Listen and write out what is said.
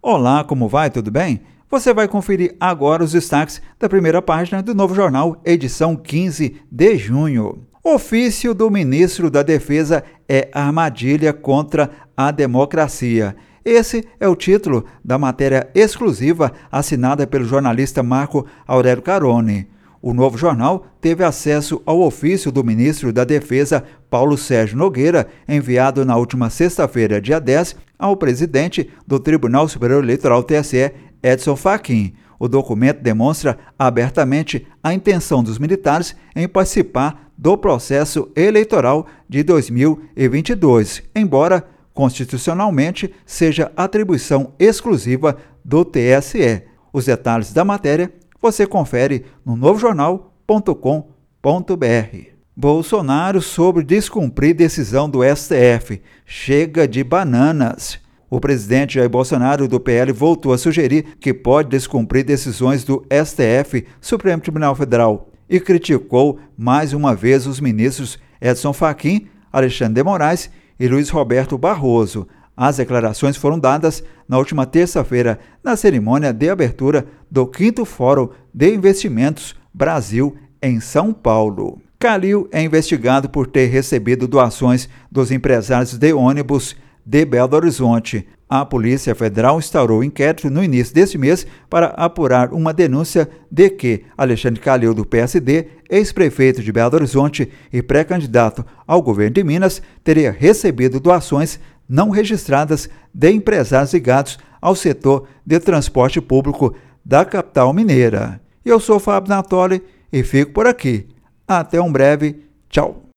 Olá, como vai? Tudo bem? Você vai conferir agora os destaques da primeira página do Novo Jornal, edição 15 de junho. Ofício do ministro da Defesa é armadilha contra a democracia. Esse é o título da matéria exclusiva assinada pelo jornalista Marco Aurélio Carone. O Novo Jornal teve acesso ao ofício do ministro da Defesa, Paulo Sérgio Nogueira, enviado na última sexta-feira, dia 10, ao presidente do Tribunal Superior Eleitoral, TSE, Edson Fachin. O documento demonstra abertamente a intenção dos militares em participar do processo eleitoral de 2022, embora constitucionalmente seja atribuição exclusiva do TSE. Os detalhes da matéria você confere no novojornal.com.br. Bolsonaro sobre descumprir decisão do STF. Chega de bananas. O presidente Jair Bolsonaro, do PL, voltou a sugerir que pode descumprir decisões do STF, Supremo Tribunal Federal, e criticou mais uma vez os ministros Edson Fachin, Alexandre de Moraes e Luiz Roberto Barroso. As declarações foram dadas na última terça-feira, na cerimônia de abertura do 5º Fórum de Investimentos Brasil, em São Paulo. Calil é investigado por ter recebido doações dos empresários de ônibus de Belo Horizonte. A Polícia Federal instaurou inquérito no início deste mês para apurar uma denúncia de que Alexandre Calil, do PSD, ex-prefeito de Belo Horizonte e pré-candidato ao governo de Minas, teria recebido doações não registradas de empresários ligados ao setor de transporte público da capital mineira. Eu sou Fábio Natoli e fico por aqui. Até um breve. Tchau.